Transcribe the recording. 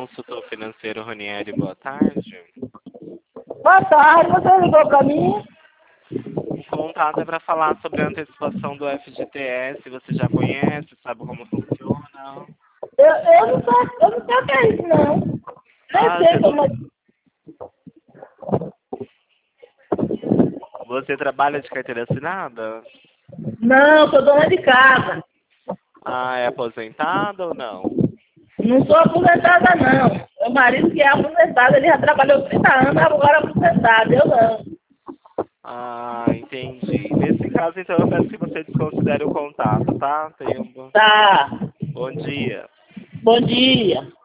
consultor financeiro Ronieri, boa tarde. Boa tarde, você ligou para mim? O contato é para falar sobre a antecipação do FGTS. Você já conhece, sabe como funciona? Eu não sei o que é isso, não. Nem sei como é. Você trabalha de carteira assinada? Não, sou dona de casa. Ah, é aposentada ou não? Não sou aposentada, não. Meu marido que é aposentado, ele já trabalhou 30 anos, agora é aposentado, eu não. Ah, entendi. Nesse caso, então, eu peço que você desconsidere o contato, tá? Tá. Bom dia. Bom dia.